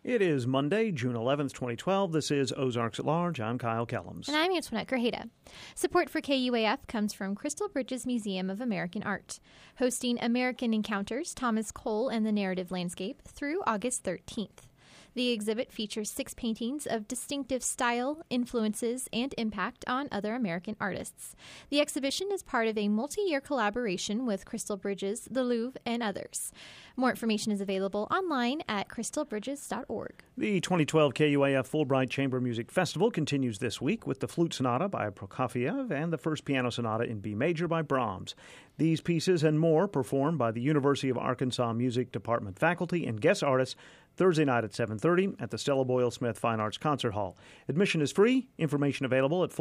It is Monday, June 11th, 2012. This is Ozarks at Large. I'm Kyle Kellums. And I'm Antoinette Grajeda. Support for KUAF comes from Crystal Bridges Museum of American Art, hosting American Encounters, Thomas Cole and the Narrative Landscape through August 13th. The exhibit features 6 paintings of distinctive style, influences, and impact on other American artists. The exhibition is part of a multi-year collaboration with Crystal Bridges, the Louvre, and others. More information is available online at crystalbridges.org. The 2012 KUAF Fulbright Chamber Music Festival continues this week with the Flute Sonata by Prokofiev and the First Piano Sonata in B Major by Brahms. These pieces and more performed by the University of Arkansas Music Department faculty and guest artists Thursday night at 7:30 at the Stella Boyle Smith Fine Arts Concert Hall. Admission is free. Information available at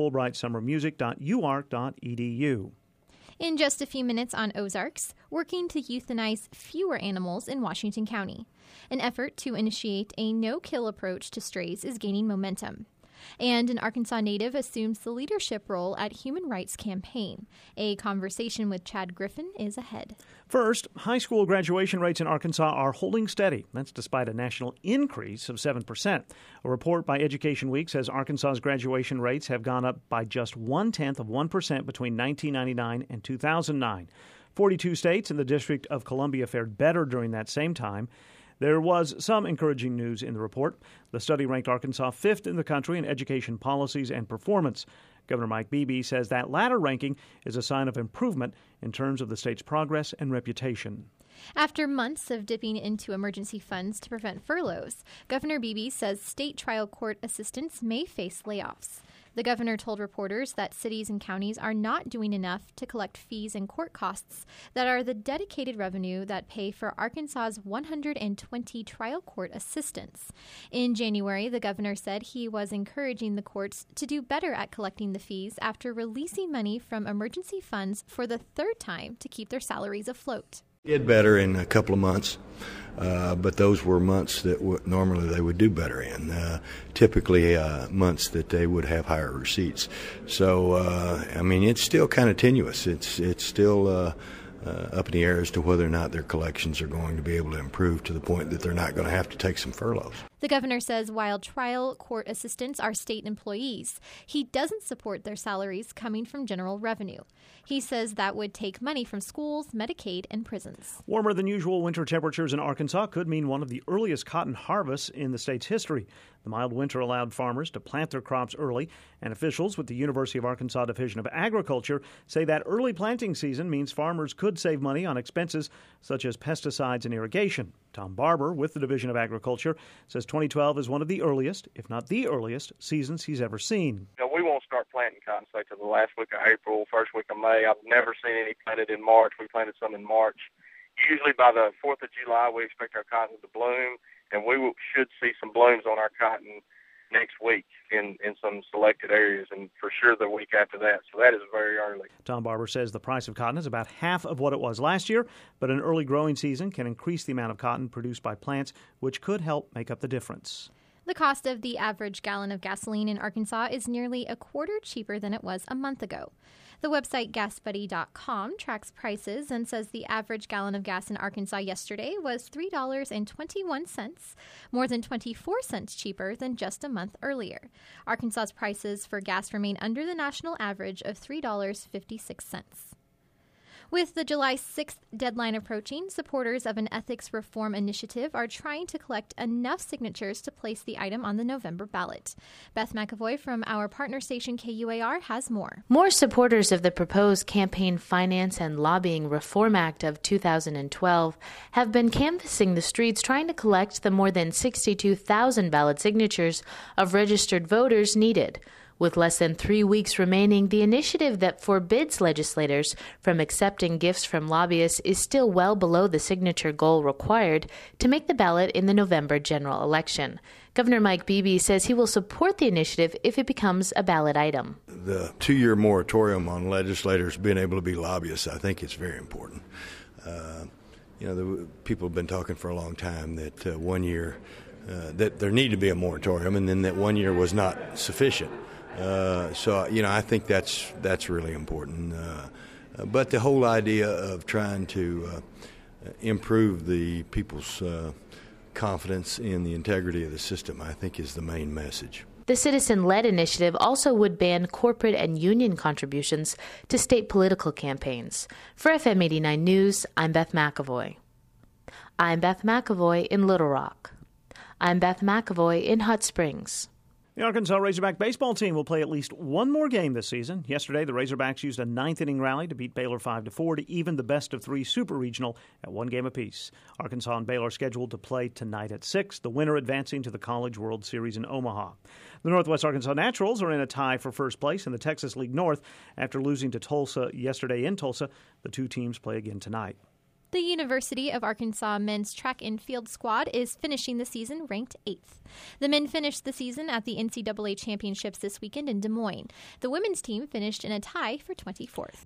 fulbrightsummermusic.uark.edu. In just a few minutes on Ozarks, working to euthanize fewer animals in Washington County. An effort to initiate a no-kill approach to strays is gaining momentum. And an Arkansas native assumes the leadership role at Human Rights Campaign. A conversation with Chad Griffin is ahead. First, high school graduation rates in Arkansas are holding steady. That's despite a national increase of 7%. A report by Education Week says Arkansas's graduation rates have gone up by just 0.1% between 1999 and 2009. 42 states and the District of Columbia fared better during that same time. There was some encouraging news in the report. The study ranked Arkansas 5th in the country in education policies and performance. Governor Mike Beebe says that latter ranking is a sign of improvement in terms of the state's progress and reputation. After months of dipping into emergency funds to prevent furloughs, Governor Beebe says state trial court assistants may face layoffs. The governor told reporters that cities and counties are not doing enough to collect fees and court costs that are the dedicated revenue that pay for Arkansas's 120 trial court assistants. In January, the governor said he was encouraging the courts to do better at collecting the fees after releasing money from emergency funds for the third time to keep their salaries afloat. Did better in a couple of months, but those were months that normally they would do better in. Typically months that they would have higher receipts. So, it's still kind of tenuous. It's still up in the air as to whether or not their collections are going to be able to improve to the point that they're not going to have to take some furloughs. The governor says while trial court assistants are state employees, he doesn't support their salaries coming from general revenue. He says that would take money from schools, Medicaid, and prisons. Warmer than usual winter temperatures in Arkansas could mean one of the earliest cotton harvests in the state's history. The mild winter allowed farmers to plant their crops early, and officials with the University of Arkansas Division of Agriculture say that early planting season means farmers could save money on expenses such as pesticides and irrigation. Tom Barber with the Division of Agriculture says 2012 is one of the earliest, if not the earliest, seasons he's ever seen. We won't start planting cotton, say, till the last week of April, first week of May. I've never seen any planted in March. We planted some in March. Usually by the 4th of July, we expect our cotton to bloom, and we should see some blooms on our cotton next week in some selected areas, and for sure the week after that. So that is very early. Tom Barber says the price of cotton is about half of what it was last year, but an early growing season can increase the amount of cotton produced by plants, which could help make up the difference. The cost of the average gallon of gasoline in Arkansas is nearly a quarter cheaper than it was a month ago. The website GasBuddy.com tracks prices and says the average gallon of gas in Arkansas yesterday was $3.21, more than 24 cents cheaper than just a month earlier. Arkansas's prices for gas remain under the national average of $3.56. With the July 6th deadline approaching, supporters of an ethics reform initiative are trying to collect enough signatures to place the item on the November ballot. Beth McAvoy from our partner station KUAR has more. More supporters of the proposed Campaign Finance and Lobbying Reform Act of 2012 have been canvassing the streets trying to collect the more than 62,000 ballot signatures of registered voters needed. With less than 3 weeks remaining, the initiative that forbids legislators from accepting gifts from lobbyists is still well below the signature goal required to make the ballot in the November general election. Governor Mike Beebe says he will support the initiative if it becomes a ballot item. The 2-year moratorium on legislators being able to be lobbyists, I think it's very important. The people have been talking for a long time that 1 year, that there needed to be a moratorium, and then that 1 year was not sufficient. I think that's really important. But the whole idea of trying to improve the people's confidence in the integrity of the system, I think, is the main message. The citizen-led initiative also would ban corporate and union contributions to state political campaigns. For FM 89 News, I'm Beth McAvoy. I'm Beth McAvoy in Little Rock. I'm Beth McAvoy in Hot Springs. The Arkansas Razorback baseball team will play at least one more game this season. Yesterday, the Razorbacks used a ninth-inning rally to beat Baylor 5-4 to even the best-of-3 Super Regional at one game apiece. Arkansas and Baylor are scheduled to play tonight at 6, the winner advancing to the College World Series in Omaha. The Northwest Arkansas Naturals are in a tie for first place in the Texas League North after losing to Tulsa yesterday in Tulsa. The two teams play again tonight. The University of Arkansas men's track and field squad is finishing the season ranked 8th. The men finished the season at the NCAA Championships this weekend in Des Moines. The women's team finished in a tie for 24th.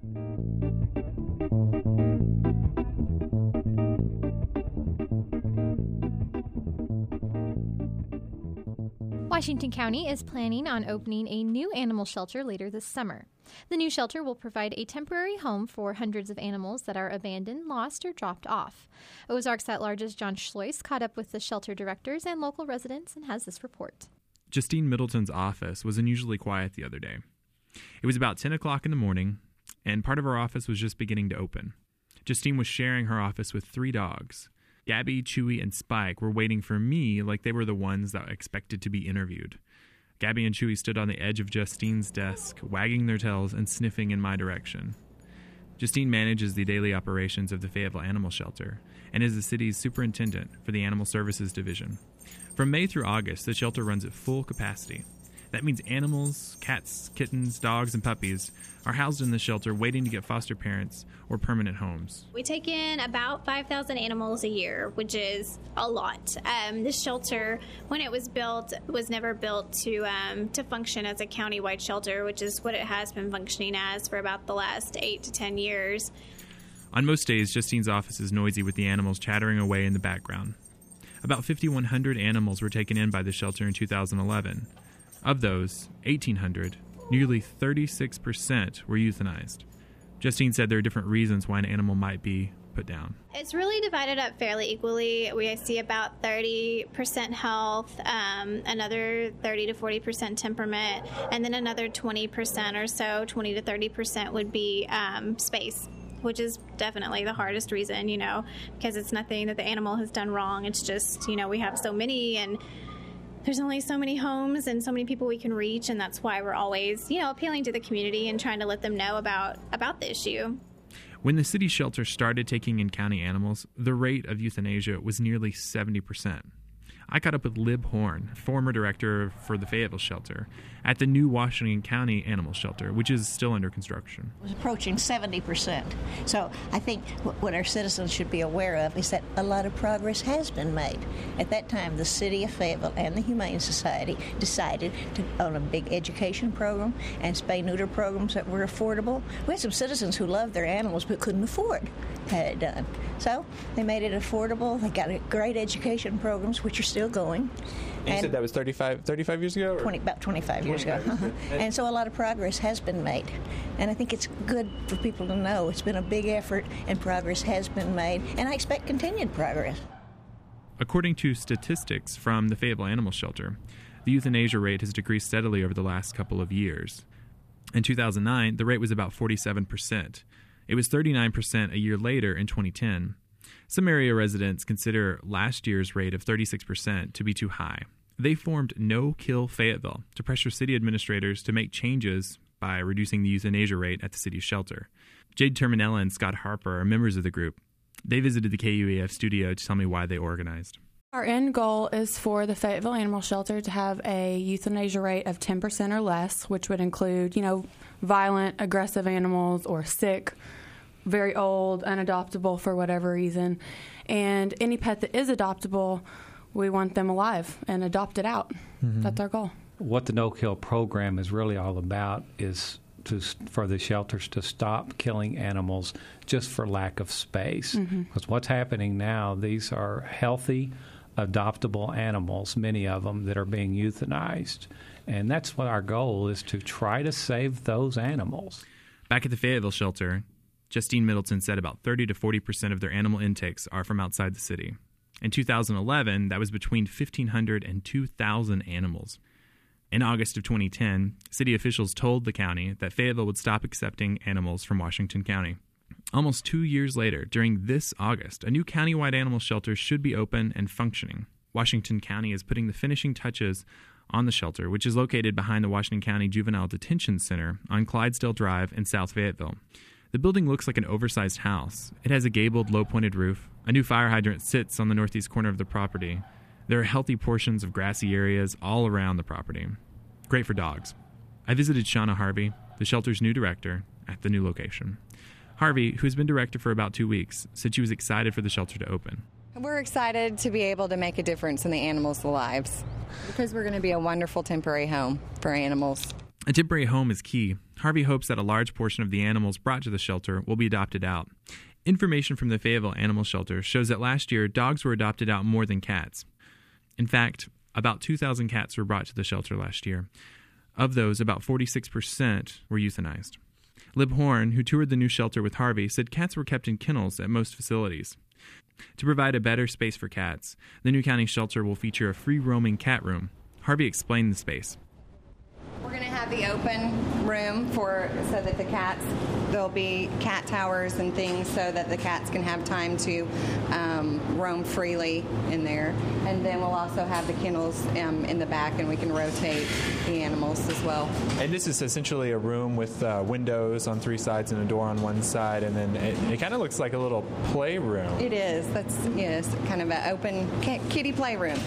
Washington County is planning on opening a new animal shelter later this summer. The new shelter will provide a temporary home for hundreds of animals that are abandoned, lost, or dropped off. Ozarks at-Large's John Schlois caught up with the shelter directors and local residents and has this report. Justine Middleton's office was unusually quiet the other day. It was about 10 o'clock in the morning, and part of her office was just beginning to open. Justine was sharing her office with 3 dogs. Gabby, Chewy, and Spike were waiting for me like they were the ones that expected to be interviewed. Gabby and Chewy stood on the edge of Justine's desk, wagging their tails and sniffing in my direction. Justine manages the daily operations of the Fayetteville Animal Shelter and is the city's superintendent for the Animal Services Division. From May through August, the shelter runs at full capacity. That means animals, cats, kittens, dogs, and puppies are housed in the shelter waiting to get foster parents or permanent homes. We take in about 5,000 animals a year, which is a lot. This shelter, when it was built, was never built to function as a county-wide shelter, which is what it has been functioning as for about the last 8 to 10 years. On most days, Justine's office is noisy with the animals chattering away in the background. About 5,100 animals were taken in by the shelter in 2011. Of those, 1,800, nearly 36% were euthanized. Justine said there are different reasons why an animal might be put down. It's really divided up fairly equally. We see about 30% health, another 30 to 40% temperament, and then another 20% or so, 20 to 30% would be space, which is definitely the hardest reason, because it's nothing that the animal has done wrong. It's just, we have so many, and there's only so many homes and so many people we can reach, and that's why we're always, appealing to the community and trying to let them know about the issue. When the city shelter started taking in county animals, the rate of euthanasia was nearly 70%. I caught up with Lib Horn, former director for the Fayetteville shelter, at the new Washington County Animal Shelter, which is still under construction. It was approaching 70%. So I think what our citizens should be aware of is that a lot of progress has been made. At that time, the city of Fayetteville and the Humane Society decided to own a big education program and spay-neuter programs that were affordable. We had some citizens who loved their animals but couldn't afford to have it done. So they made it affordable. They got great education programs, which are still going. And you said that was 35 years ago? About 25 years ago. And so a lot of progress has been made. And I think it's good for people to know it's been a big effort and progress has been made. And I expect continued progress. According to statistics from the Fayetteville Animal Shelter, the euthanasia rate has decreased steadily over the last couple of years. In 2009, the rate was about 47%. It was 39% a year later in 2010. Some area residents consider last year's rate of 36% to be too high. They formed No Kill Fayetteville to pressure city administrators to make changes by reducing the euthanasia rate at the city's shelter. Jade Terminella and Scott Harper are members of the group. They visited the KUAF studio to tell me why they organized. Our end goal is for the Fayetteville Animal Shelter to have a euthanasia rate of 10% or less, which would include, violent, aggressive animals or sick, very old, unadoptable for whatever reason. And any pet that is adoptable, we want them alive and adopted out. Mm-hmm. That's our goal. What the No-Kill program is really all about is for the shelters to stop killing animals just for lack of space. Mm-hmm. Because what's happening now, these are healthy, adoptable animals, many of them, that are being euthanized. And that's what our goal is, to try to save those animals. Back at the Fayetteville shelter, Justine Middleton said about 30 to 40% of their animal intakes are from outside the city. In 2011, that was between 1,500 and 2,000 animals. In August of 2010, city officials told the county that Fayetteville would stop accepting animals from Washington County. Almost 2 years later, during this August, a new countywide animal shelter should be open and functioning. Washington County is putting the finishing touches on the shelter, which is located behind the Washington County Juvenile Detention Center on Clydesdale Drive in South Fayetteville. The building looks like an oversized house. It has a gabled, low-pointed roof. A new fire hydrant sits on the northeast corner of the property. There are healthy portions of grassy areas all around the property. Great for dogs. I visited Shauna Harvey, the shelter's new director, at the new location. Harvey, who's been director for about 2 weeks, said she was excited for the shelter to open. We're excited to be able to make a difference in the animals' lives because we're going to be a wonderful temporary home for animals. A temporary home is key. Harvey hopes that a large portion of the animals brought to the shelter will be adopted out. Information from the Fayetteville Animal Shelter shows that last year, dogs were adopted out more than cats. In fact, about 2,000 cats were brought to the shelter last year. Of those, about 46% were euthanized. Lib Horn, who toured the new shelter with Harvey, said cats were kept in kennels at most facilities. To provide a better space for cats, the new county shelter will feature a free-roaming cat room. Harvey explained the space. We're going to have the open room so that the cats, there'll be cat towers and things so that the cats can have time to roam freely in there. And then we'll also have the kennels in the back, and we can rotate the animals as well. And this is essentially a room with windows on 3 sides and a door on 1 side, and then it kind of looks like a little playroom. It is. Yes, kind of an open kitty playroom.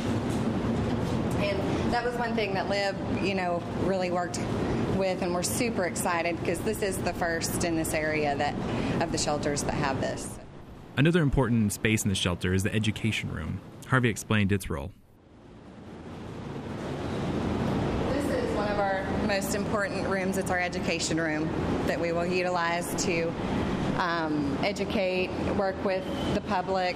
And that was one thing that Lib, really worked with, and we're super excited because this is the first in this area of the shelters that have this. Another important space in the shelter is the education room. Harvey explained its role. This is one of our most important rooms. It's our education room that we will utilize to educate, work with the public,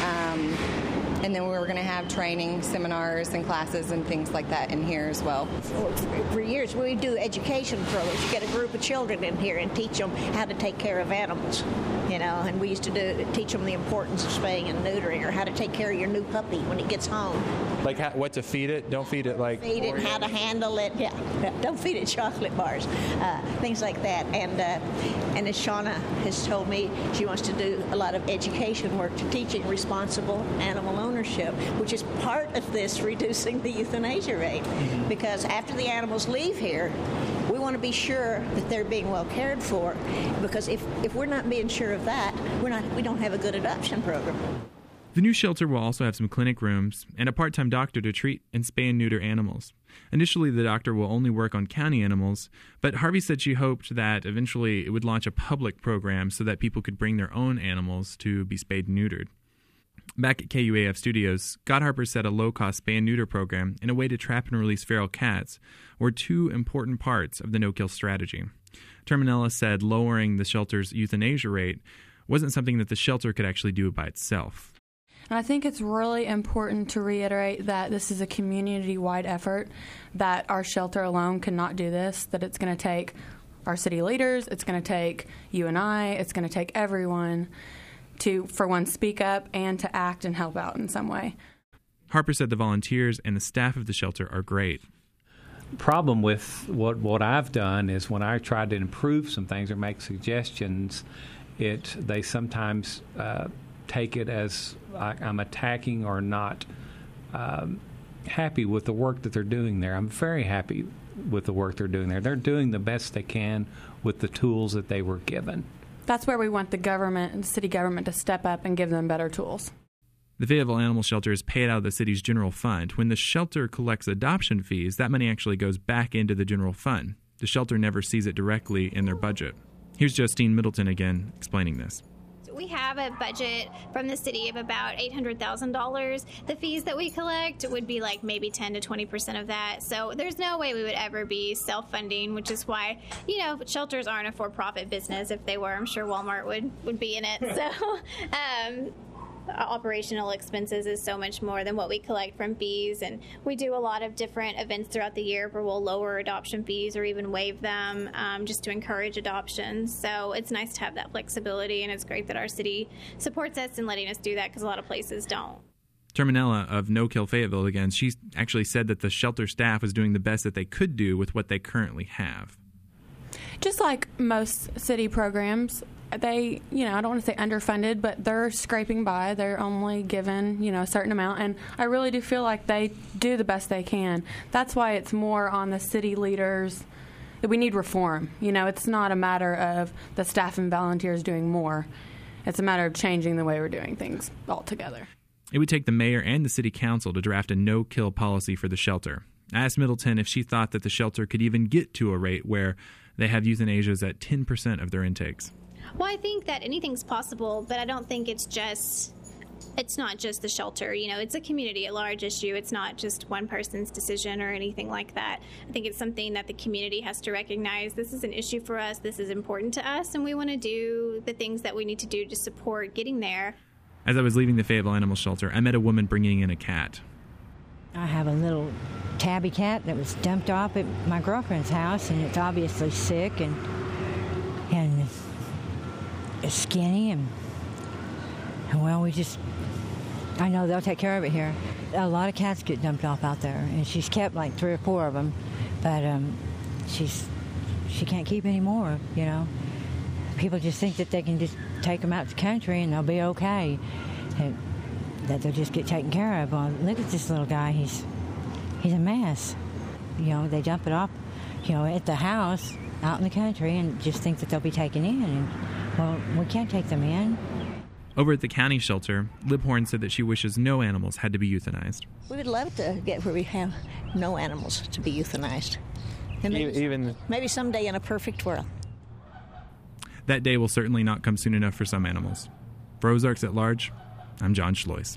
and then we're going to have training, seminars, and classes and things like that in here as well. For years, we do education programs. You get a group of children in here and teach them how to take care of animals, and we used to teach them the importance of spaying and neutering, or how to take care of your new puppy when it gets home. Like what to feed it? Don't feed it like... Feed it, how to handle it. Yeah, don't feed it chocolate bars, things like that. And as Shauna has told me, she wants to do a lot of education work to teaching responsible animal ownership, which is part of this reducing the euthanasia rate. Mm-hmm. Because after the animals leave here, we want to be sure that they're being well cared for. Because if we're not being sure of that, we don't have a good adoption program. The new shelter will also have some clinic rooms and a part-time doctor to treat and spay and neuter animals. Initially, the doctor will only work on county animals, but Harvey said she hoped that eventually it would launch a public program so that people could bring their own animals to be spayed and neutered. Back at KUAF Studios, Scott Harper said a low-cost spay and neuter program and a way to trap and release feral cats were 2 important parts of the no-kill strategy. Terminella said lowering the shelter's euthanasia rate wasn't something that the shelter could actually do by itself. And I think it's really important to reiterate that this is a community-wide effort, that our shelter alone cannot do this, that it's going to take our city leaders, it's going to take you and I, it's going to take everyone to, for one, speak up and to act and help out in some way. Harper said the volunteers and the staff of the shelter are great. Problem with what I've done is when I try to improve some things or make suggestions, they sometimes take it as I'm attacking or not happy with the work that they're doing there. I'm very happy with the work they're doing there. They're doing the best they can with the tools that they were given. That's where we want the government and the city government to step up and give them better tools. The Fayetteville Animal Shelter is paid out of the city's general fund. When the shelter collects adoption fees, that money actually goes back into the general fund. The shelter never sees it directly in their budget. Here's Justine Middleton again explaining this. We have a budget from the city of about $800,000. The fees that we collect would be like maybe 10 to 20% of that. So there's no way we would ever be self-funding, which is why, shelters aren't a for-profit business. If they were, I'm sure Walmart would be in it. So operational expenses is so much more than what we collect from fees, and we do a lot of different events throughout the year where we'll lower adoption fees or even waive them just to encourage adoption. So it's nice to have that flexibility, and it's great that our city supports us in letting us do that because a lot of places don't. Terminella of No Kill Fayetteville again, she actually said that the shelter staff was doing the best that they could do with what they currently have. Just like most city programs, they, I don't want to say underfunded, but they're scraping by. They're only given, a certain amount. And I really do feel like they do the best they can. That's why it's more on the city leaders. We need reform. It's not a matter of the staff and volunteers doing more. It's a matter of changing the way we're doing things altogether. It would take the mayor and the city council to draft a no-kill policy for the shelter. I asked Middleton if she thought that the shelter could even get to a rate where they have euthanasias at 10% of their intakes. Well, I think that anything's possible, but I don't think it's not just the shelter. It's a community at large issue. It's not just one person's decision or anything like that. I think it's something that the community has to recognize. This is an issue for us. This is important to us, and we want to do the things that we need to do to support getting there. As I was leaving the Fayetteville Animal Shelter, I met a woman bringing in a cat. I have a little tabby cat that was dumped off at my girlfriend's house, and it's obviously sick and it's skinny, and well, I know they'll take care of it here. A lot of cats get dumped off out there, and she's kept like 3 or 4 of them, but she can't keep any more, People just think that they can just take them out to the country and they'll be okay, and that they'll just get taken care of. Well, look at this little guy. He's a mess. They dump it off, at the house out in the country and just think that they'll be taken in. And, well, we can't take them in. Over at the county shelter, Lib Horn said that she wishes no animals had to be euthanized. We would love to get where we have no animals to be euthanized. And maybe someday in a perfect world. That day will certainly not come soon enough for some animals. For Ozarks at Large, I'm John Schlois.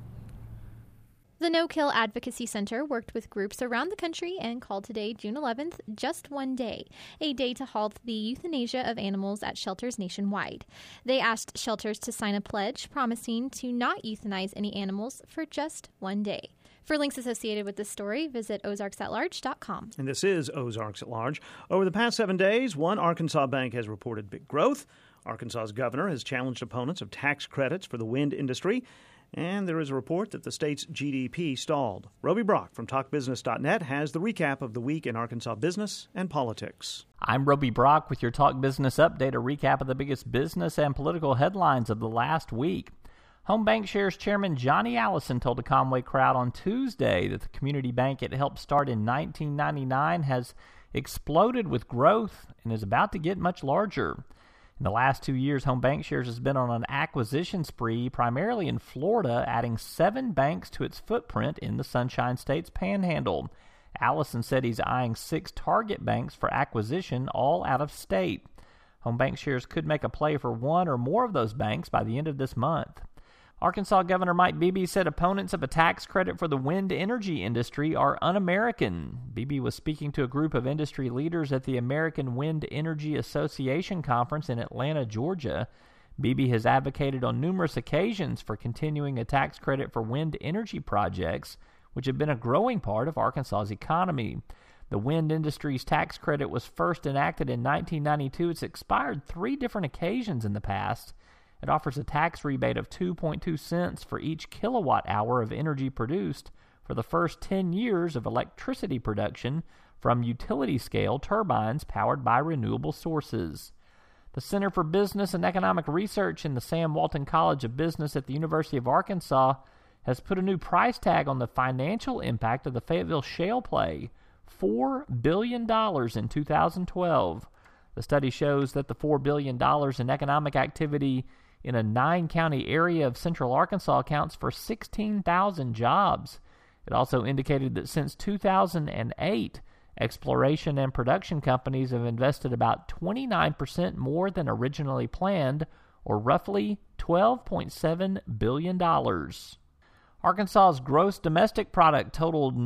The No Kill Advocacy Center worked with groups around the country and called today, June 11th, Just One Day, a day to halt the euthanasia of animals at shelters nationwide. They asked shelters to sign a pledge promising to not euthanize any animals for just one day. For links associated with this story, visit ozarksatlarge.com. And this is Ozarks at Large. Over the past 7 days, one Arkansas bank has reported big growth. Arkansas's governor has challenged opponents of tax credits for the wind industry. And there is a report that the state's GDP stalled. Roby Brock from TalkBusiness.net has the recap of the week in Arkansas business and politics. I'm Roby Brock with your Talk Business Update, a recap of the biggest business and political headlines of the last week. Home BancShares Chairman Johnny Allison told a Conway crowd on Tuesday that the community bank it helped start in 1999 has exploded with growth and is about to get much larger. In the last 2 years, Home BancShares has been on an acquisition spree, primarily in Florida, adding 7 banks to its footprint in the Sunshine State's Panhandle. Allison said he's eyeing 6 target banks for acquisition, all out of state. Home BancShares could make a play for one or more of those banks by the end of this month. Arkansas Governor Mike Beebe said opponents of a tax credit for the wind energy industry are un-American. Beebe was speaking to a group of industry leaders at the American Wind Energy Association conference in Atlanta, Georgia. Beebe has advocated on numerous occasions for continuing a tax credit for wind energy projects, which have been a growing part of Arkansas's economy. The wind industry's tax credit was first enacted in 1992. It's expired 3 different occasions in the past. It offers a tax rebate of 2.2 cents for each kilowatt hour of energy produced for the first 10 years of electricity production from utility-scale turbines powered by renewable sources. The Center for Business and Economic Research in the Sam Walton College of Business at the University of Arkansas has put a new price tag on the financial impact of the Fayetteville shale play, $4 billion in 2012. The study shows that the $4 billion in economic activity in a 9-county area of central Arkansas accounts for 16,000 jobs. It also indicated that since 2008, exploration and production companies have invested about 29% more than originally planned, or roughly $12.7 billion. Arkansas's gross domestic product totaled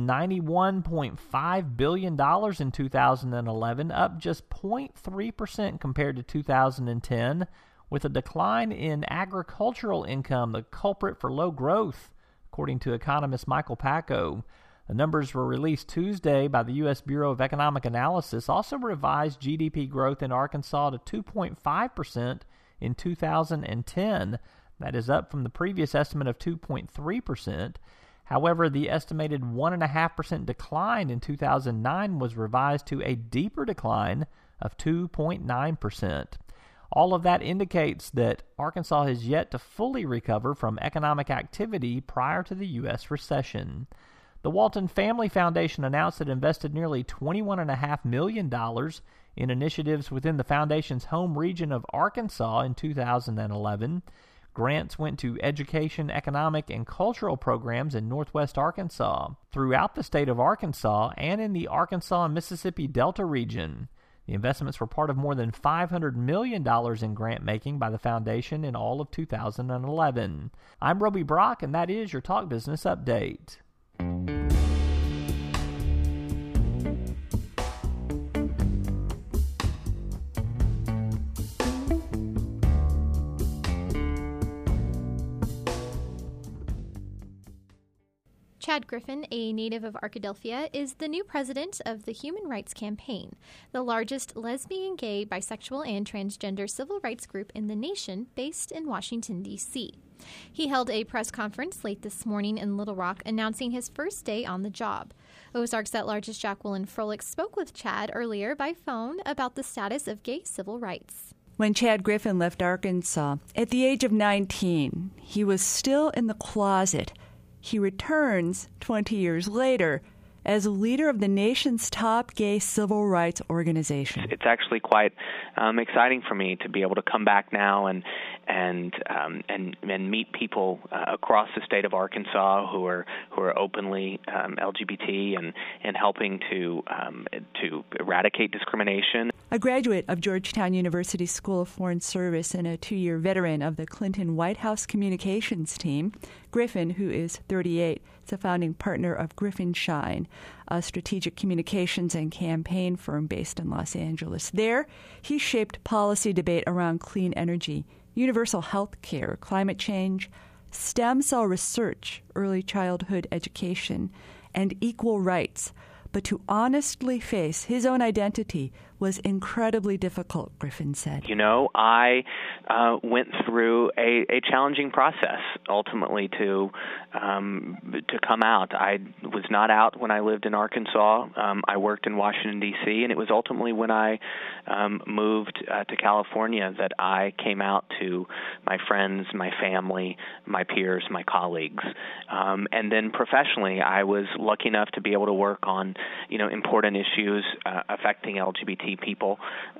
$91.5 billion in 2011, up just 0.3% compared to 2010, with a decline in agricultural income the culprit for low growth, according to economist Michael Packo. The numbers were released Tuesday by the U.S. Bureau of Economic Analysis, also revised GDP growth in Arkansas to 2.5% in 2010. That is up from the previous estimate of 2.3%. However, the estimated 1.5% decline in 2009 was revised to a deeper decline of 2.9%. All of that indicates that Arkansas has yet to fully recover from economic activity prior to the U.S. recession. The Walton Family Foundation announced it invested nearly $21.5 million in initiatives within the foundation's home region of Arkansas in 2011. Grants went to education, economic, and cultural programs in northwest Arkansas, throughout the state of Arkansas, and in the Arkansas and Mississippi Delta region. The investments were part of more than $500 million in grant making by the foundation in all of 2011. I'm Roby Brock, and that is your Talk Business Update. Chad Griffin, a native of Arkadelphia, is the new president of the Human Rights Campaign, the largest lesbian, gay, bisexual, and transgender civil rights group in the nation, based in Washington, D.C. He held a press conference late this morning in Little Rock announcing his first day on the job. Ozarks at-largest Jacqueline Froelich spoke with Chad earlier by phone about the status of gay civil rights. When Chad Griffin left Arkansas at the age of 19, he was still in the closet. He returns 20 years later as a leader of the nation's top gay civil rights organization. It's actually quite exciting for me to be able to come back now and meet people across the state of Arkansas who are openly LGBT and helping to eradicate discrimination. A graduate of Georgetown University School of Foreign Service and a 2-year veteran of the Clinton White House communications team, Griffin, who is 38, is a founding partner of Griffin Shine, a strategic communications and campaign firm based in Los Angeles. There, he shaped policy debate around clean energy, universal health care, climate change, stem cell research, early childhood education, and equal rights. But to honestly face his own identity was incredibly difficult, Griffin said. You know, I went through a challenging process, ultimately, to come out. I was not out when I lived in Arkansas. I worked in Washington, D.C., and it was ultimately when I moved to California that I came out to my friends, my family, my peers, my colleagues. And then professionally, I was lucky enough to be able to work on, important issues affecting LGBT people,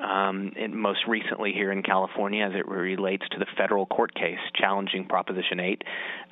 and most recently here in California as it relates to the federal court case challenging Proposition 8.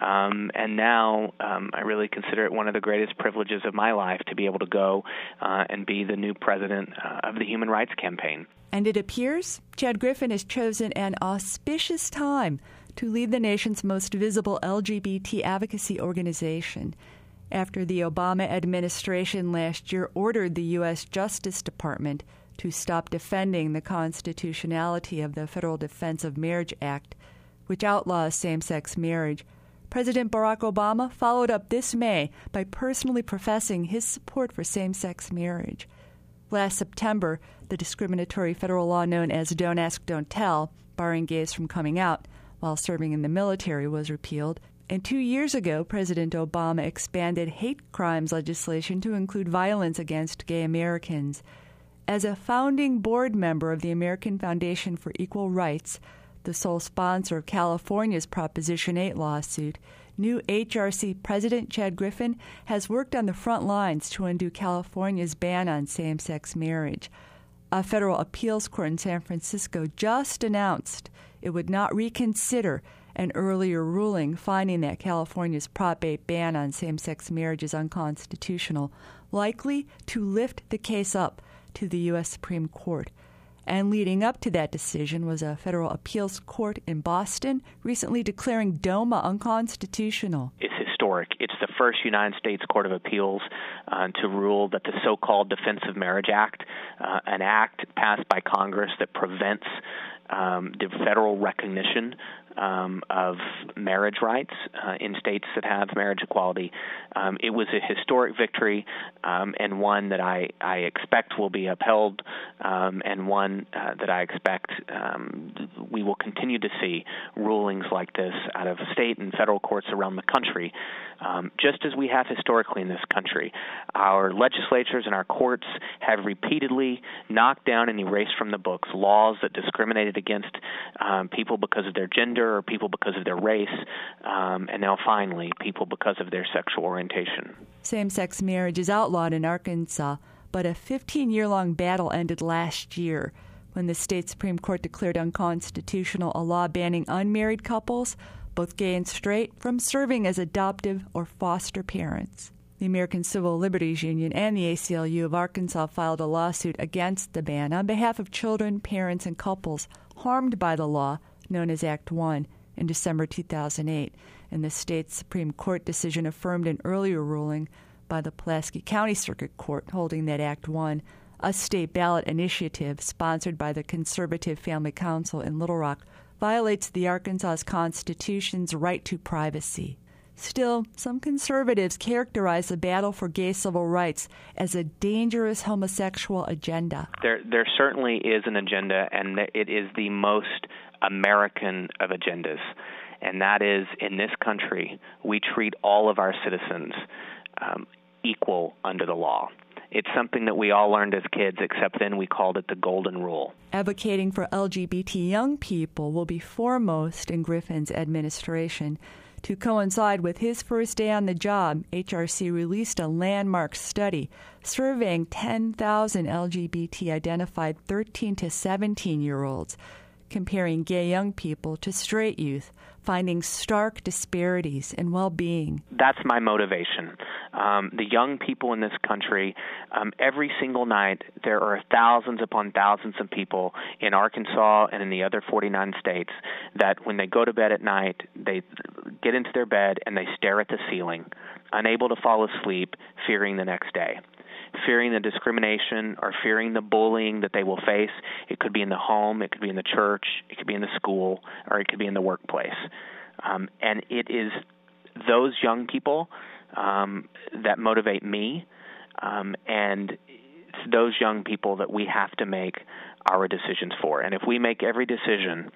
And now I really consider it one of the greatest privileges of my life to be able to go and be the new president of the Human Rights Campaign. And it appears Chad Griffin has chosen an auspicious time to lead the nation's most visible LGBT advocacy organization. After the Obama administration last year ordered the U.S. Justice Department to stop defending the constitutionality of the Federal Defense of Marriage Act, which outlaws same-sex marriage, President Barack Obama followed up this May by personally professing his support for same-sex marriage. Last September, the discriminatory federal law known as Don't Ask, Don't Tell, barring gays from coming out while serving in the military, was repealed. And 2 years ago, President Obama expanded hate crimes legislation to include violence against gay Americans. As a founding board member of the American Foundation for Equal Rights, the sole sponsor of California's Proposition 8 lawsuit, new HRC President Chad Griffin has worked on the front lines to undo California's ban on same-sex marriage. A federal appeals court in San Francisco just announced it would not reconsider an earlier ruling finding that California's Prop 8 ban on same-sex marriage is unconstitutional, likely to lift the case up to the U.S. Supreme Court. And leading up to that decision was a federal appeals court in Boston recently declaring DOMA unconstitutional. It's historic. It's the first United States Court of Appeals to rule that the so-called Defense of Marriage Act, an act passed by Congress that prevents the federal recognition of marriage rights in states that have marriage equality. It was a historic victory, and one that I expect will be upheld, and one that I expect we will continue to see rulings like this out of state and federal courts around the country, just as we have historically in this country. Our legislatures and our courts have repeatedly knocked down and erased from the books laws that discriminated against people because of their gender or people because of their race, and now finally people because of their sexual orientation. Same-sex marriage is outlawed in Arkansas, but a 15-year-long battle ended last year when the state Supreme Court declared unconstitutional a law banning unmarried couples, both gay and straight, from serving as adoptive or foster parents. The American Civil Liberties Union and the ACLU of Arkansas filed a lawsuit against the ban on behalf of children, parents, and couples harmed by the law, known as Act 1, in December 2008, and the state's Supreme Court decision affirmed an earlier ruling by the Pulaski County Circuit Court holding that Act 1, a state ballot initiative sponsored by the Conservative Family Council in Little Rock, violates the Arkansas Constitution's right to privacy. Still, some conservatives characterize the battle for gay civil rights as a dangerous homosexual agenda. There certainly is an agenda, and it is the most American of agendas. And that is, in this country, we treat all of our citizens equal under the law. It's something that we all learned as kids, except then we called it the Golden Rule. Advocating for LGBT young people will be foremost in Griffin's administration. To coincide with his first day on the job, HRC released a landmark study surveying 10,000 LGBT-identified 13 to 17-year-olds, comparing gay young people to straight youth, finding stark disparities in well-being. That's my motivation. The young people in this country, every single night, there are thousands upon thousands of people in Arkansas and in the other 49 states that when they go to bed at night, they get into their bed and they stare at the ceiling, unable to fall asleep, fearing the next day. Fearing the discrimination or fearing the bullying that they will face. It could be in the home, it could be in the church, it could be in the school, or it could be in the workplace. And it is those young people that motivate me, and it's those young people that we have to make our decisions for. And if we make every decision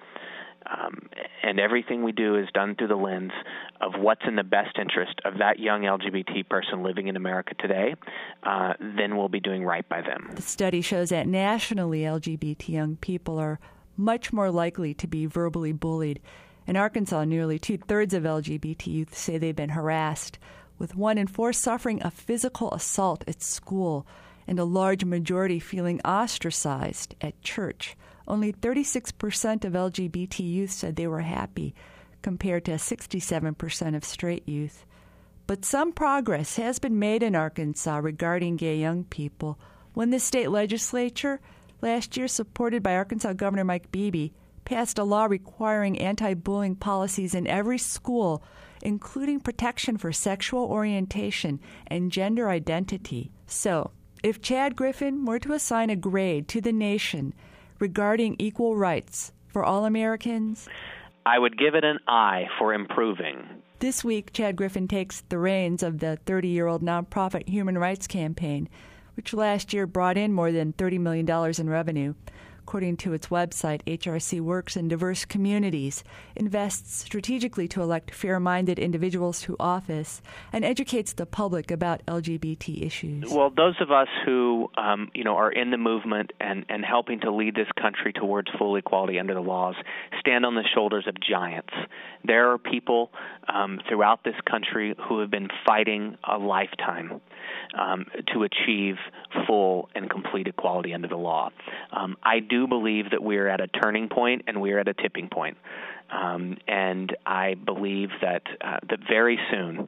and everything we do is done through the lens of what's in the best interest of that young LGBT person living in America today, then we'll be doing right by them. The study shows that nationally, LGBT young people are much more likely to be verbally bullied. In Arkansas, nearly 2/3 of LGBT youth say they've been harassed, with 1 in 4 suffering a physical assault at school and a large majority feeling ostracized at church. Only 36% of LGBT youth said they were happy, compared to 67% of straight youth. But some progress has been made in Arkansas regarding gay young people when the state legislature, last year supported by Arkansas Governor Mike Beebe, passed a law requiring anti-bullying policies in every school, including protection for sexual orientation and gender identity. So, if Chad Griffin were to assign a grade to the nation regarding equal rights for all Americans, I would give it an I for improving. This week, Chad Griffin takes the reins of the 30-year-old nonprofit Human Rights Campaign, which last year brought in more than $30 million in revenue. According to its website, HRC works in diverse communities, invests strategically to elect fair-minded individuals to office, and educates the public about LGBT issues. Well, those of us who are in the movement and helping to lead this country towards full equality under the laws stand on the shoulders of giants. There are people throughout this country who have been fighting a lifetime to achieve full and complete equality under the law. I do believe that we're at a turning point and we're at a tipping point. And I believe that very soon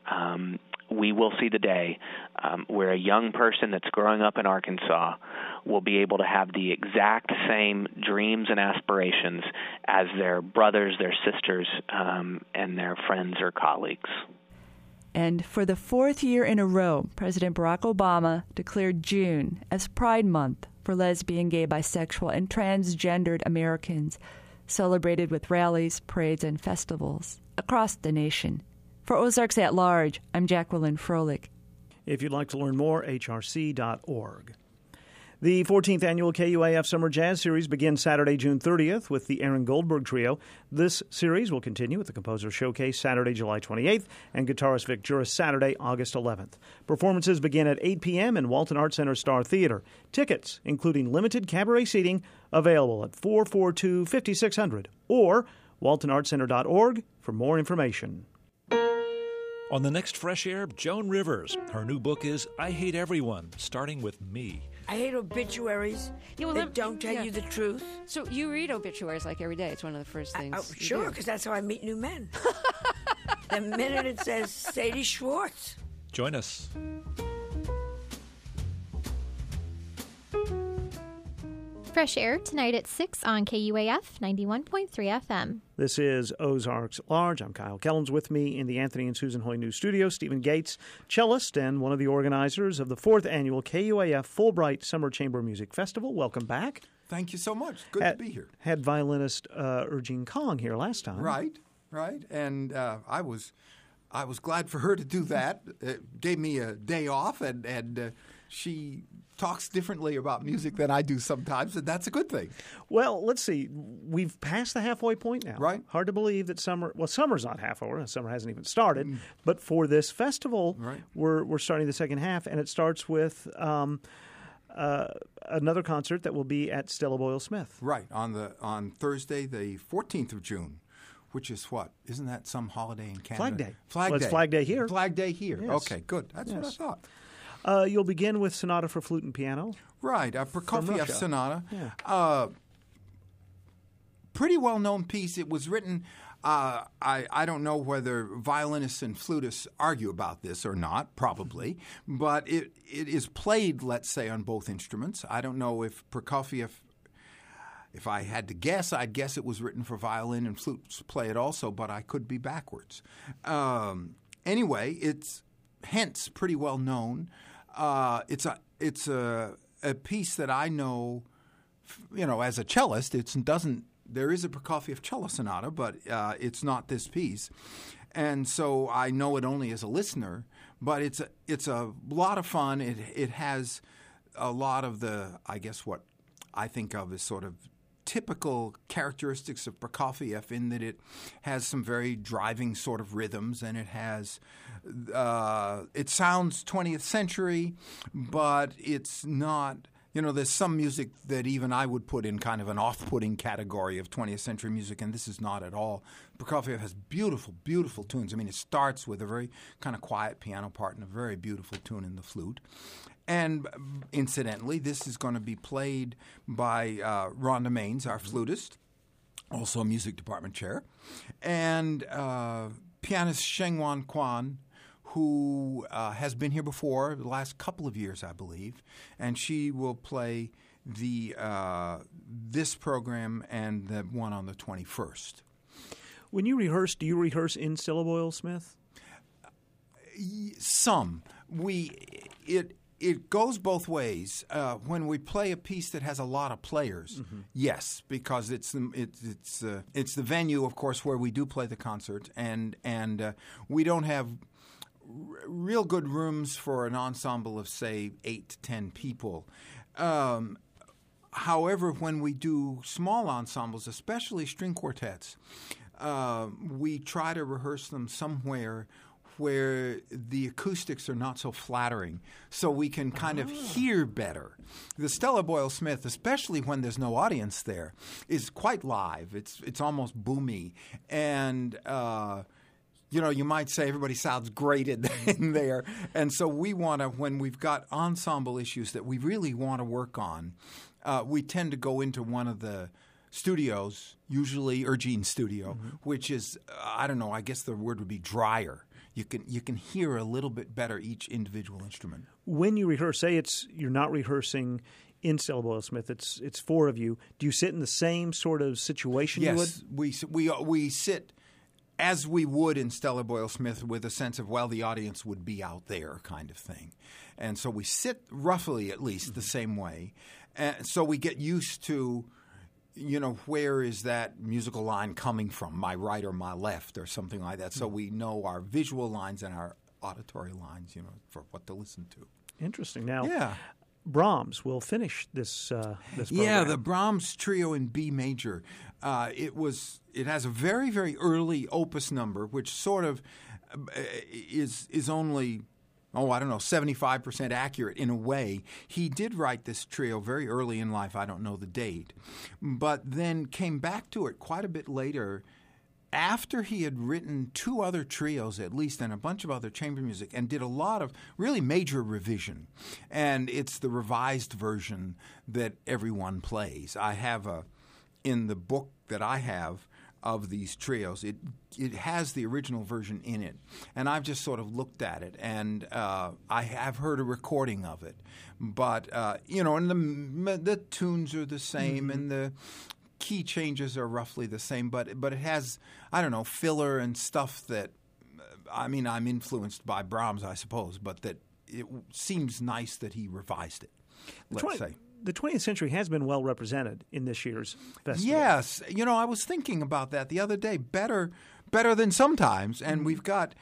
we will see the day where a young person that's growing up in Arkansas will be able to have the exact same dreams and aspirations as their brothers, their sisters, and their friends or colleagues. And for the 4th year in a row, President Barack Obama declared June as Pride Month for lesbian, gay, bisexual, and transgendered Americans. celebrated with rallies, parades, and festivals across the nation. For Ozarks at Large, I'm Jacqueline Froelich. If you'd like to learn more, hrc.org. The 14th annual KUAF Summer Jazz Series begins Saturday, June 30th with the Aaron Goldberg Trio. This series will continue with the Composer Showcase Saturday, July 28th, and guitarist Vic Juris Saturday, August 11th. Performances begin at 8 p.m. in Walton Arts Center Star Theater. Tickets, including limited cabaret seating, available at 442-5600 or waltonartscenter.org for more information. On the next Fresh Air, Joan Rivers. Her new book is I Hate Everyone, Starting with Me. I hate obituaries that don't tell you the truth. So you read obituaries like every day. It's one of the first things. Sure, because that's how I meet new men. The minute it says Sadie Schwartz. Join us. Fresh Air tonight at 6 on KUAF 91.3 FM. This is Ozarks at Large. I'm Kyle Kellums. With me in the Anthony and Susan Hoy News Studio, Stephen Gates, cellist and one of the organizers of the 4th annual KUAF Fulbright Summer Chamber Music Festival. Welcome back. Thank you so much. Good to be here. Had violinist Urgine Kong here last time. Right. And I was glad for her to do that. It gave me a day off, and she talks differently about music than I do sometimes, and that's a good thing. Well, let's see. We've passed the halfway point now. Right. Hard to believe that summer's not half over. Summer hasn't even started. But for this festival, we're starting the second half, and it starts with another concert that will be at Stella Boyle Smith. Right, on Thursday, the 14th of June. Which is what? Isn't that some holiday in Canada? Flag Day. Flag Day. It's Flag Day here. Flag Day here. Yes. Okay, good. That's what I thought. You'll begin with Sonata for Flute and Piano. Right, a Prokofiev Sonata. Yeah. Pretty well-known piece. It was written, I don't know whether violinists and flutists argue about this or not, probably, but it is played, let's say, on both instruments. I don't know if Prokofiev, if I had to guess, I'd guess it was written for violin and flutes play it also, but I could be backwards. Anyway, it's hence pretty well known. It's a piece that I know, as a cellist. There is a Prokofiev cello sonata, but it's not this piece, and so I know it only as a listener. But it's a lot of fun. It has a lot of I guess what I think of as sort of typical characteristics of Prokofiev, in that it has some very driving sort of rhythms, and it has it sounds 20th century, but it's not. There's some music that even I would put in kind of an off-putting category of 20th century music, and this is not at all. Prokofiev has beautiful, beautiful tunes. I mean, it starts with a very kind of quiet piano part and a very beautiful tune in the flute. And incidentally, this is going to be played by Rhonda Maines, our flutist, also a music department chair, and pianist Shengwan Kwan, who has been here before the last couple of years, I believe, and she will play this program and the one on the 21st. When you rehearse, do you rehearse in Stella Boyle Smith? Some. It goes both ways. When we play a piece that has a lot of players, yes, because it's the venue, of course, where we do play the concert, and we don't have real good rooms for an ensemble of, say, 8 to 10 people. However, when we do small ensembles, especially string quartets, we try to rehearse them somewhere where the acoustics are not so flattering, so we can kind of hear better. The Stella Boyle Smith, especially when there's no audience there, is quite live. It's almost boomy, and you might say everybody sounds great in there. And so we want to, when we've got ensemble issues that we really want to work on, we tend to go into one of the studios, usually Urgine's studio, which is, I don't know, I guess the word would be drier. You can hear a little bit better each individual instrument. When you rehearse, say you're not rehearsing in Stella Boyle Smith, it's 4 of you. Do you sit in the same sort of situation you would? Yes, we sit as we would in Stella Boyle Smith, with a sense of, the audience would be out there kind of thing. And so we sit roughly at least the same way. And so we get used to where is that musical line coming from, my right or my left or something like that. So we know our visual lines and our auditory lines, for what to listen to. Interesting. Now, yeah. Brahms will finish this program. Yeah, the Brahms Trio in B major. It has a very, very early opus number, which sort of is only 75% accurate in a way. He did write this trio very early in life. I don't know the date, but then came back to it quite a bit later, after he had written 2 other trios at least and a bunch of other chamber music, and did a lot of really major revision. And it's the revised version that everyone plays. I have in the book that I have of these trios, it has the original version in it. And I've just sort of looked at it, and I have heard a recording of it. But, and the tunes are the same, and the key changes are roughly the same, but it has, filler and stuff that, I'm influenced by Brahms, I suppose, but that it seems nice that he revised it, let's say. The 20th century has been well represented in this year's festival. Yes. I was thinking about that the other day. Better than sometimes. And we've got,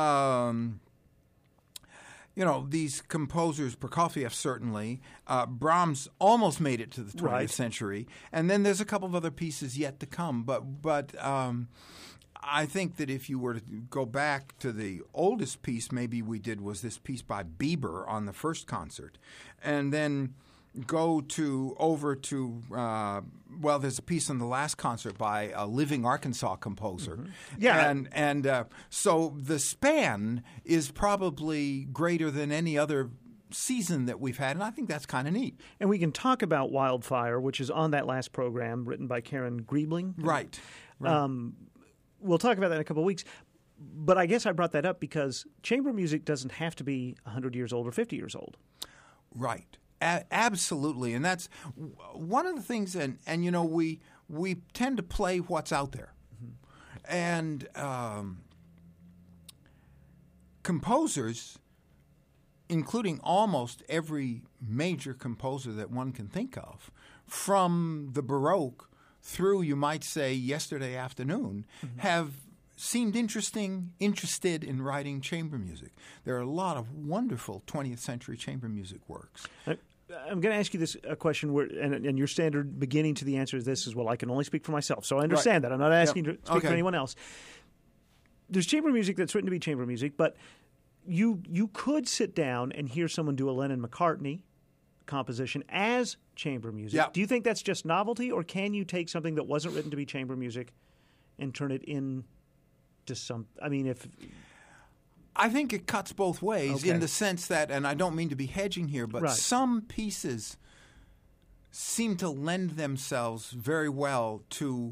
these composers, Prokofiev certainly. Brahms almost made it to the 20th century. And then there's a couple of other pieces yet to come. But I think that if you were to go back to the oldest piece maybe we did was this piece by Bieber on the first concert. And then go over to there's a piece on the last concert by a living Arkansas composer. Yeah. And so the span is probably greater than any other season that we've had, and I think that's kind of neat. And we can talk about Wildfire, which is on that last program, written by Karen Griebling. Right. We'll talk about that in a couple of weeks. But I guess I brought that up because chamber music doesn't have to be 100 years old or 50 years old. Right. Absolutely, and that's one of the things. And we tend to play what's out there, and composers, including almost every major composer that one can think of, from the Baroque through, you might say, yesterday afternoon, have seemed interested in writing chamber music. There are a lot of wonderful 20th century chamber music works. I'm going to ask you this question, and your standard beginning to the answer to this is, well, I can only speak for myself. So I understand that. I'm not asking you to speak for anyone else. There's chamber music that's written to be chamber music, but you could sit down and hear someone do a Lennon-McCartney composition as chamber music. Yeah. Do you think that's just novelty, or can you take something that wasn't written to be chamber music and turn it into some? I think it cuts both ways in the sense that, and I don't mean to be hedging here, but some pieces seem to lend themselves very well to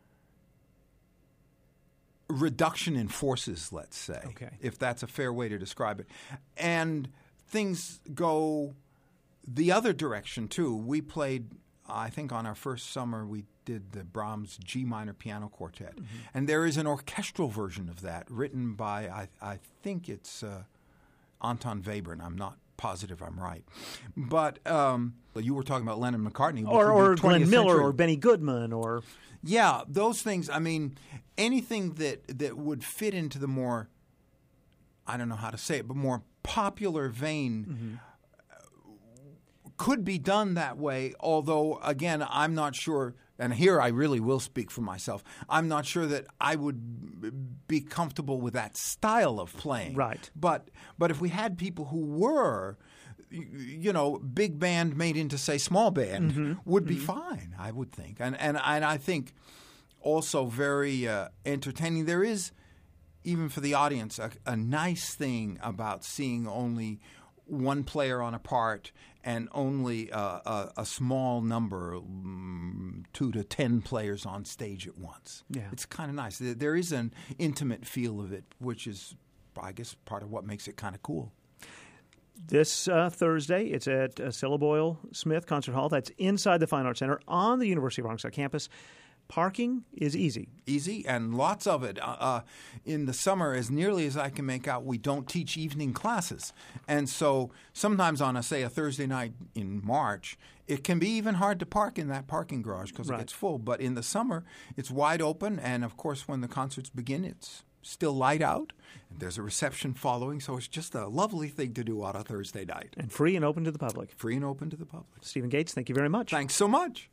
reduction in forces, let's say, if that's a fair way to describe it. And things go the other direction, too. We played, I think on our first summer, we did the Brahms G minor piano quartet. And there is an orchestral version of that written by, I think it's Anton Webern. I'm not positive I'm right. But you were talking about Lennon-McCartney. Or Glenn Miller or Benny Goodman or... Yeah, those things. I mean, anything that would fit into the more, I don't know how to say it, but more popular vein could be done that way, although, again, I'm not sure... And here I really will speak for myself. I'm not sure that I would be comfortable with that style of playing. Right. But if we had people who were, big band made into, say, small band, would be fine, I would think. And I think also very entertaining. There is, even for the audience, a nice thing about seeing only one player on a part and only a small number, 2 to 10 players on stage at once. Yeah. It's kind of nice. There is an intimate feel of it, which is, I guess, part of what makes it kind of cool. This Thursday, it's at Cilla Boyle Smith Concert Hall. That's inside the Fine Arts Center on the University of Arkansas campus. Parking is easy. Easy, and lots of it. In the summer, as nearly as I can make out, we don't teach evening classes. And so sometimes on, a Thursday night in March, it can be even hard to park in that parking garage because it gets full. But in the summer, it's wide open. And, of course, when the concerts begin, it's still light out. And there's a reception following. So it's just a lovely thing to do on a Thursday night. And free and open to the public. Free and open to the public. Stephen Gates, thank you very much. Thanks so much.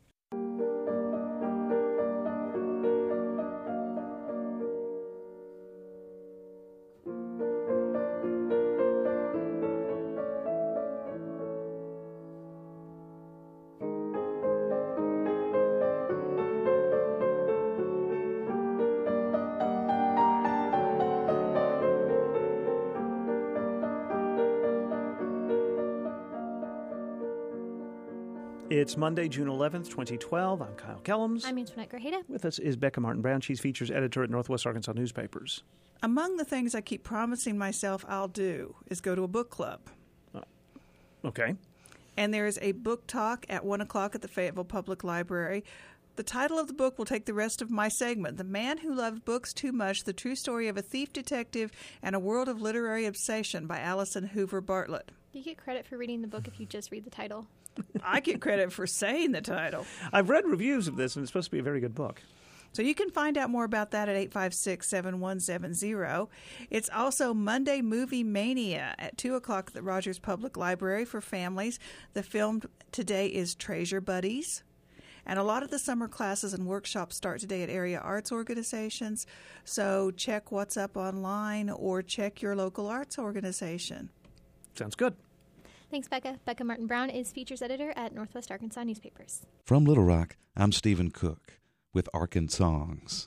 It's Monday, June 11th, 2012. I'm Kyle Kellums. I'm Antoinette Grajeda. With us is Becca Martin-Brown. She's features editor at Northwest Arkansas Newspapers. Among the things I keep promising myself I'll do is go to a book club. Okay. And there is a book talk at 1 o'clock at the Fayetteville Public Library. The title of the book will take the rest of my segment, The Man Who Loved Books Too Much, The True Story of a Thief Detective and a World of Literary Obsession by Allison Hoover Bartlett. You get credit for reading the book if you just read the title. I get credit for saying the title. I've read reviews of this, and it's supposed to be a very good book. So you can find out more about that at 856-7170. It's also Monday Movie Mania at 2 o'clock at the Rogers Public Library for families. The film today is Treasure Buddies. And a lot of the summer classes and workshops start today at area arts organizations. So check what's up online or check your local arts organization. Sounds good. Thanks, Becca. Becca Martin-Brown is features editor at Northwest Arkansas Newspapers. From Little Rock, I'm Stephen Cook with Arkansongs.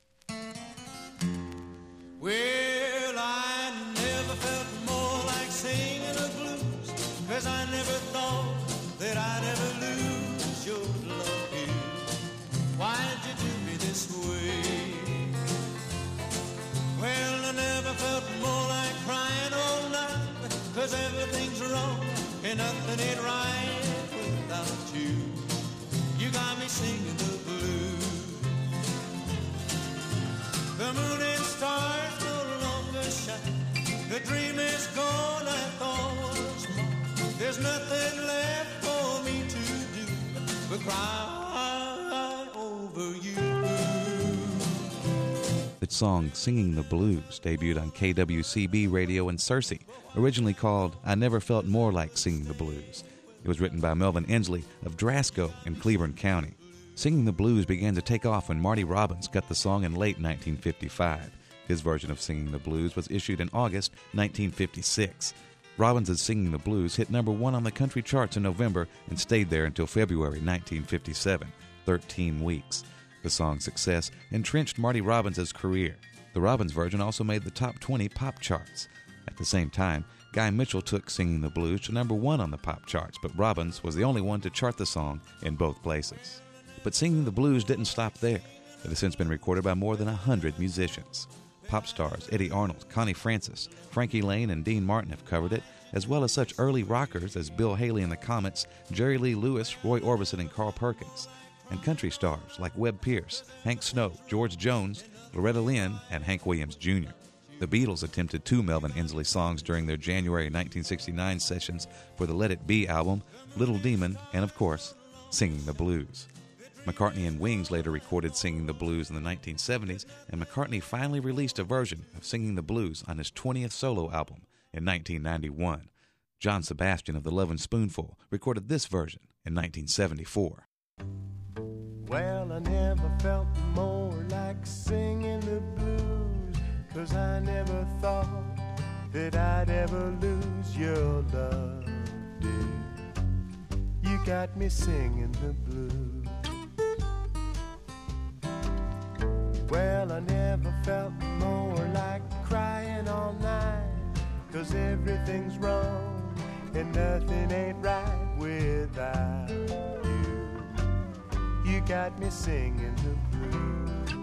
Well, I never felt more like singing the blues, 'cause I never thought that I'd ever lose your love here. Why'd you do me this way? Well, I never felt more like crying all night, 'cause everything's wrong and nothing ain't right without you. You got me singing the blues. The moon and stars no longer shine. The dream is gone, I thought was mine. There's nothing left for me to do but cry over you. Its song, Singing the Blues, debuted on KWCB Radio in Searcy, originally called I Never Felt More Like Singing the Blues. It was written by Melvin Inslee of Drasco in Cleburne County. Singing the Blues began to take off when Marty Robbins cut the song in late 1955. His version of Singing the Blues was issued in August 1956. Robbins' Singing the Blues hit number 1 on the country charts in November and stayed there until February 1957, 13 weeks. The song's success entrenched Marty Robbins' career. The Robbins version also made the top 20 pop charts. At the same time, Guy Mitchell took Singing the Blues to number 1 on the pop charts, but Robbins was the only one to chart the song in both places. But Singing the Blues didn't stop there. It has since been recorded by more than 100 musicians. Pop stars Eddie Arnold, Connie Francis, Frankie Lane, and Dean Martin have covered it, as well as such early rockers as Bill Haley and the Comets, Jerry Lee Lewis, Roy Orbison, and Carl Perkins. And country stars like Webb Pierce, Hank Snow, George Jones, Loretta Lynn, and Hank Williams Jr. The Beatles attempted 2 Melvin Inslee songs during their January 1969 sessions for the Let It Be album, Little Demon, and of course, Singing the Blues. McCartney and Wings later recorded Singing the Blues in the 1970s, and McCartney finally released a version of Singing the Blues on his 20th solo album in 1991. John Sebastian of the Lovin' Spoonful recorded this version in 1974. Well, I never felt more like singing the blues, 'cause I never thought that I'd ever lose your love, dear. You got me singing the blues. Well, I never felt more like crying all night, 'cause everything's wrong and nothing ain't right without you. You got me singing the blues.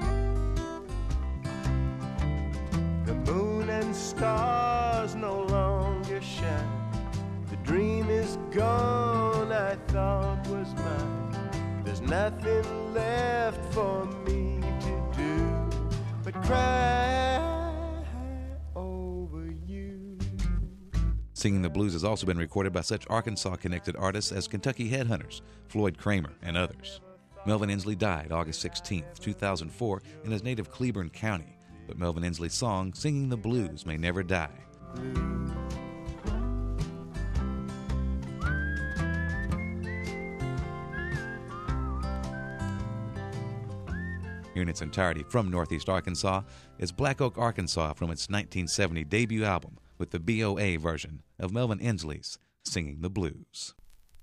The moon and stars no longer shine. The dream is gone I thought was mine. There's nothing left for me to do but cry over you. Singing the Blues has also been recorded by such Arkansas-connected artists as Kentucky Headhunters, Floyd Kramer, and others. Melvin Inslee died August 16, 2004, in his native Cleburne County, but Melvin Inslee's song, Singing the Blues, may never die. Here in its entirety from Northeast Arkansas is Black Oak, Arkansas from its 1970 debut album with the BOA version of Melvin Inslee's Singing the Blues.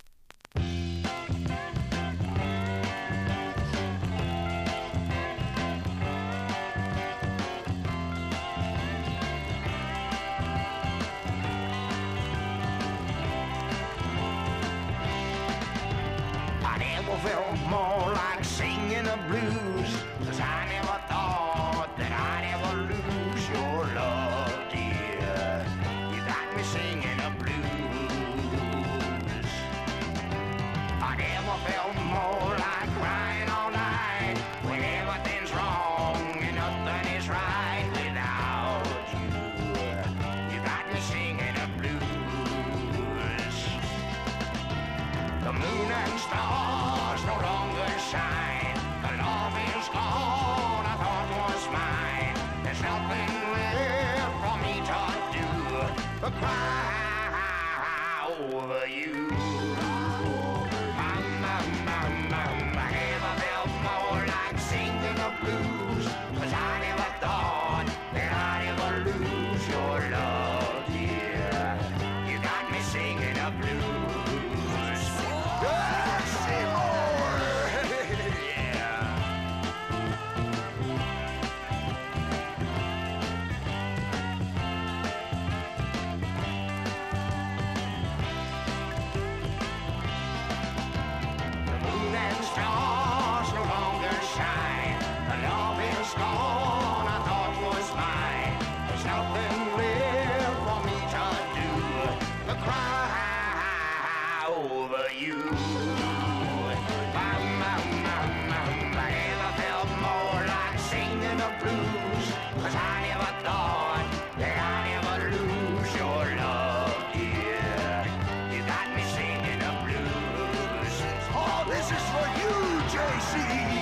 Felt more like singing the blues, 'cause I never thought that I'd ever lose your love, dear. You got me singing the blues. I never felt more like crying all night when everything's wrong and nothing is right without you. You got me singing the blues. The moon and stars no longer shine. The love is gone, I thought was mine. There's nothing left for me to do but cry over you. I never felt more like singing the blues, 'cause I never thought that I'd ever lose your love, dear. You got me singing the blues. Stars no longer shine. The love is gone, I thought was mine. There's nothing left for me to do but cry over you. I never felt more like singing the blues, 'cause I never thought that I'd ever lose your love, dear. You got me singing the blues. Oh, this is for you, JC.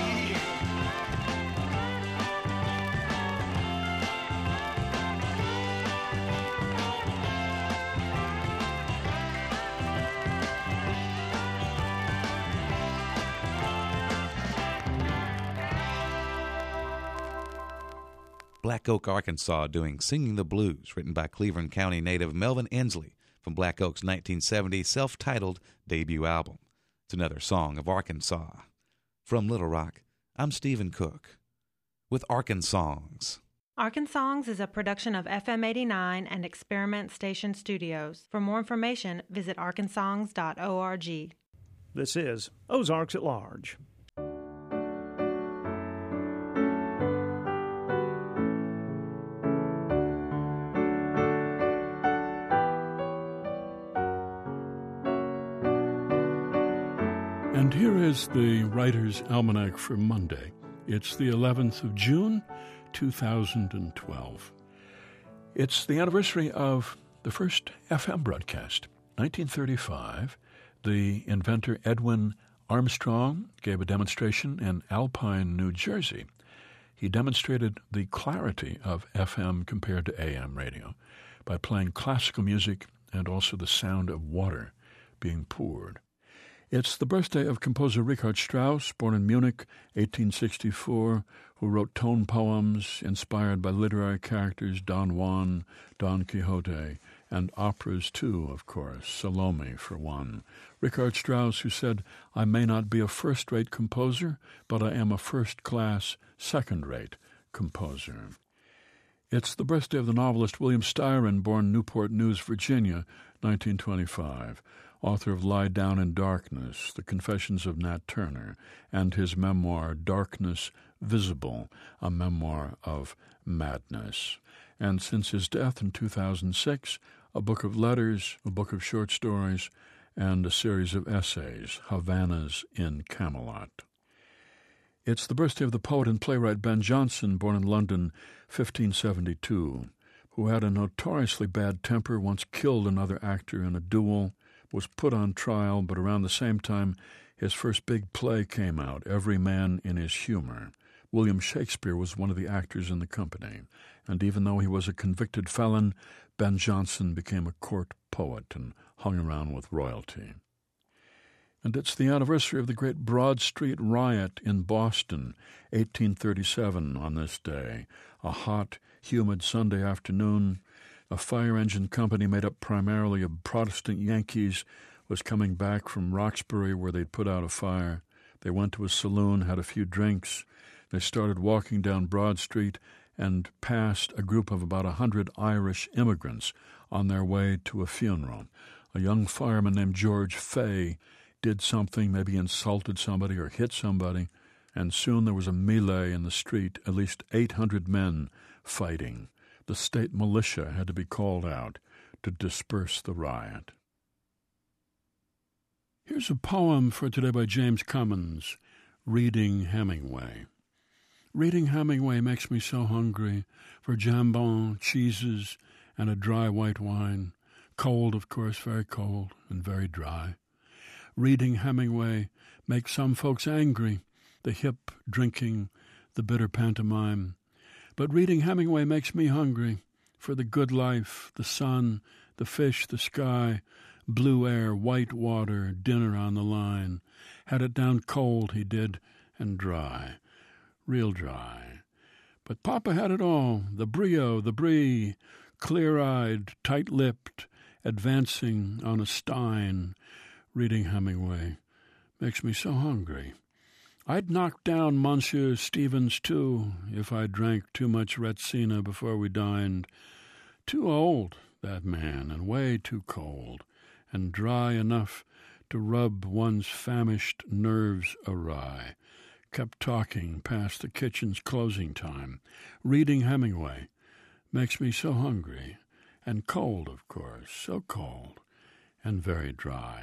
Black Oak, Arkansas, doing Singing the Blues, written by Cleveland County native Melvin Inslee from Black Oak's 1970 self-titled debut album. It's another song of Arkansas. From Little Rock, I'm Stephen Cook with Arkansongs. Arkansongs is a production of FM 89 and Experiment Station Studios. For more information, visit arkansongs.org. This is Ozarks at Large. And here is the Writer's Almanac for Monday. It's the 11th of June, 2012. It's the anniversary of the first FM broadcast. 1935, the inventor Edwin Armstrong gave a demonstration in Alpine, New Jersey. He demonstrated the clarity of FM compared to AM radio by playing classical music and also the sound of water being poured. It's the birthday of composer Richard Strauss, born in Munich, 1864, who wrote tone poems inspired by literary characters Don Juan, Don Quixote, and operas too, of course, Salome for one. Richard Strauss, who said, "I may not be a first-rate composer, but I am a first-class, second-rate composer." It's the birthday of the novelist William Styron, born Newport News, Virginia, 1925. Author of Lie Down in Darkness, The Confessions of Nat Turner, and his memoir Darkness Visible, a memoir of madness. And since his death in 2006, a book of letters, a book of short stories, and a series of essays, Havanas in Camelot. It's the birthday of the poet and playwright Ben Jonson, born in London, 1572, who had a notoriously bad temper, once killed another actor in a duel, was put on trial, but around the same time his first big play came out, Every Man in His Humor. William Shakespeare was one of the actors in the company, and even though he was a convicted felon, Ben Jonson became a court poet and hung around with royalty. And it's the anniversary of the great Broad Street riot in Boston, 1837, on this day. A hot, humid Sunday afternoon, a fire engine company made up primarily of Protestant Yankees was coming back from Roxbury where they'd put out a fire. They went to a saloon, had a few drinks. They started walking down Broad Street and passed a group of about 100 Irish immigrants on their way to a funeral. A young fireman named George Fay did something, maybe insulted somebody or hit somebody, and soon there was a melee in the street, at least 800 men fighting. The state militia had to be called out to disperse the riot. Here's a poem for today by James Cummins, Reading Hemingway. Reading Hemingway makes me so hungry for jambon, cheeses, and a dry white wine. Cold, of course, very cold and very dry. Reading Hemingway makes some folks angry, the hip drinking, the bitter pantomime. But reading Hemingway makes me hungry for the good life, the sun, the fish, the sky, blue air, white water, dinner on the line. Had it down cold, he did, and dry, real dry. But Papa had it all, the brio, the brie, clear-eyed, tight-lipped, advancing on a stein. Reading Hemingway makes me so hungry. I'd knock down Monsieur Stevens, too, if I drank too much Retsina before we dined. Too old, that man, and way too cold, and dry enough to rub one's famished nerves awry. Kept talking past the kitchen's closing time. Reading Hemingway makes me so hungry, and cold, of course, so cold, and very dry.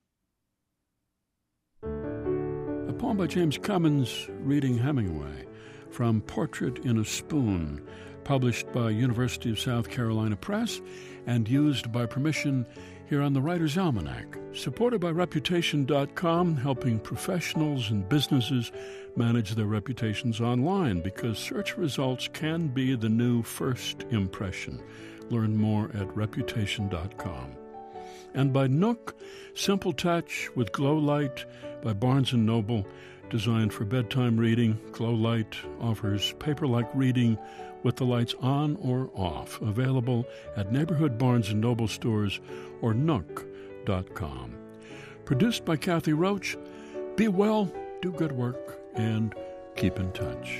A poem by James Cummins, Reading Hemingway, from Portrait in a Spoon, published by University of South Carolina Press and used by permission here on the Writer's Almanac, supported by Reputation.com, helping professionals and businesses manage their reputations online, because search results can be the new first impression. Learn more at Reputation.com. And by Nook, Simple Touch with Glow Light by Barnes & Noble, designed for bedtime reading. Glow Light offers paper-like reading with the lights on or off, available at neighborhood Barnes & Noble stores or Nook.com. Produced by Kathy Roach. Be well, do good work, and keep in touch.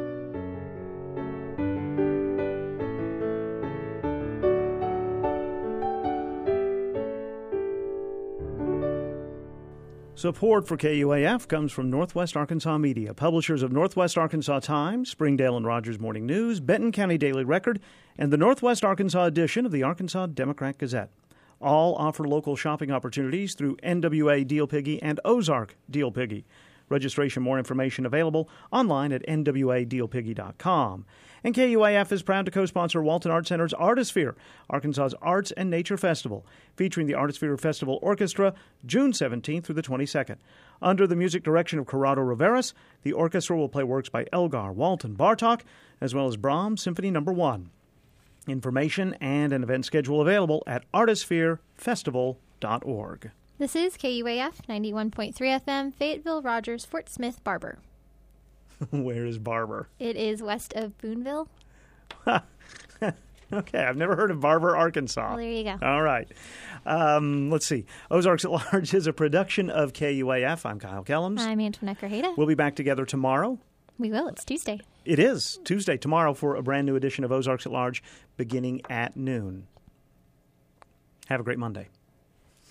Support for KUAF comes from Northwest Arkansas Media, publishers of Northwest Arkansas Times, Springdale and Rogers Morning News, Benton County Daily Record, and the Northwest Arkansas edition of the Arkansas Democrat Gazette. All offer local shopping opportunities through NWA Deal Piggy and Ozark Deal Piggy. Registration, more information available online at nwadealpiggy.com. And KUAF is proud to co-sponsor Walton Art Center's Artisphere, Arkansas's Arts and Nature Festival, featuring the Artisphere Festival Orchestra, June 17th through the 22nd. Under the music direction of Corrado Riveras, the orchestra will play works by Elgar, Walton, Bartok, as well as Brahms Symphony No. 1. Information and an event schedule available at artispherefestival.org. This is KUAF 91.3 FM, Fayetteville, Rogers, Fort Smith, Barber. Where is Barber? It is west of Boonville. Okay, I've never heard of Barber, Arkansas. Well, there you go. All right. Let's see. Ozarks at Large is a production of KUAF. I'm Kyle Kellums. I'm Antoinette Grajeda. We'll be back together tomorrow. We will. It's Tuesday. It is Tuesday, tomorrow, for a brand new edition of Ozarks at Large beginning at noon. Have a great Monday.